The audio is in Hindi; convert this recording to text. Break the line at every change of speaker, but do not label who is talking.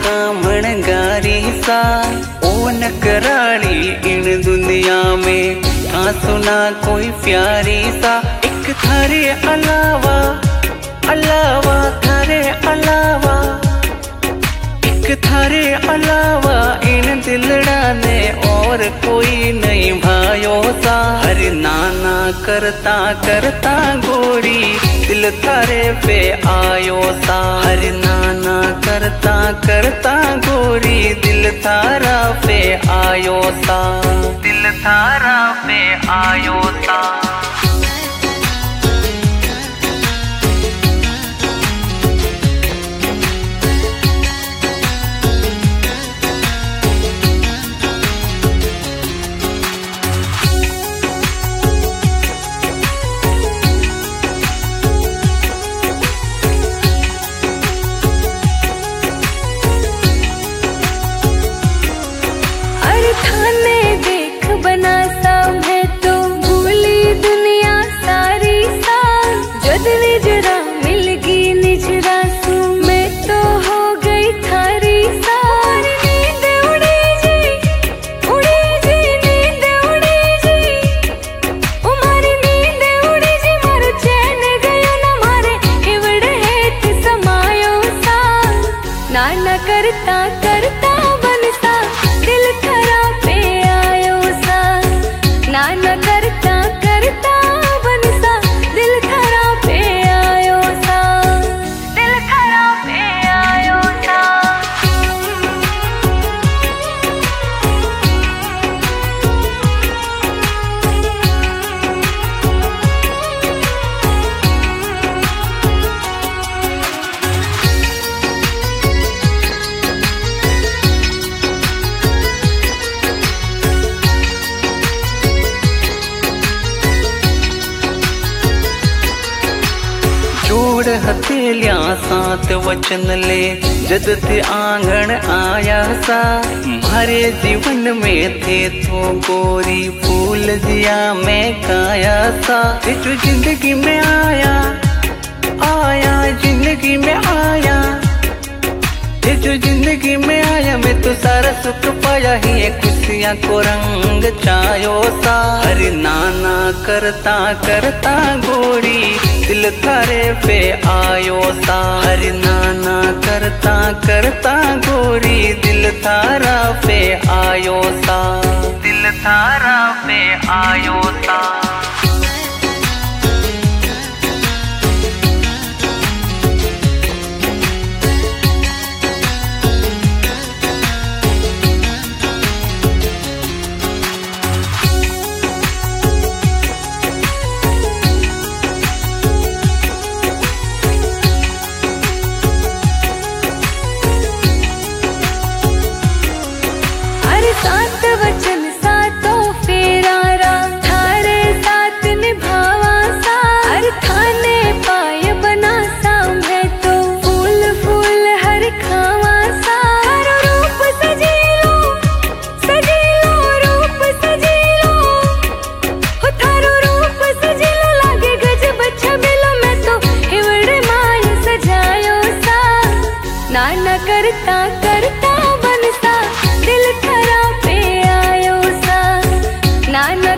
कामण गारी सा ओ नकराली इन दुनिया में का सुना कोई प्यारी सा। एक थारे अलावा अलावा थारे अलावा एक थारे अलावा इन दिलड़ा ने और कोई नहीं भायो सा। हर नाना करता करता गोरी दिल थारे पे आयो सा। हर नाना करता करता गोरी दिल थारा पे आयो सा। दिल थारा पे आयो सा।
थाने देख बना सा मैं तो भूली दुनिया सारी सा। जद निजरा मिलगी निजरा सू मैं तो हो गई थारी सा। नींद उड़ी जी नींद उड़ी जी उमारी नींद उड़ी जी मारो चैन गयो ना मारे इवड़े हेत समायो सा। नाना करता करता बनसा दिल थारा पे आयो सा। नाना करता करता बनसा दिल थारा पे आयो सा। दिल थारा पे आयो सा।
जोड़ हथेलियां साथ वचन ले जद ते आंगन आया सा। मारे जीवन में थे तो गोरी फूल दिया मैं काया सा। जो जिंदगी में आया आया जिंदगी में आया जो जिंदगी में आया मैं तो सारा सुख पाया ही खुशियां को रंग चायो सा। हर नाना करता करता गोरी दिल थारे पे आयो सा। हर नाना करता करता गोरी दिल थारा पे आयो सा। दिल थारा पे आयो सा।
सात वचन सातों फेरारा थारे साथ निभावा सा। हर थाने पाय बना सा मैं तो फूल फूल हर खावा सा। थारो रूप सजीलो रूप सजीलो हो थारो रूप सजीलो लागे गजब छबिलो मैं तो हिवड़े माय सजायो सा। नाना करता करता बनसा दिल थारा पे आयो सा। नाना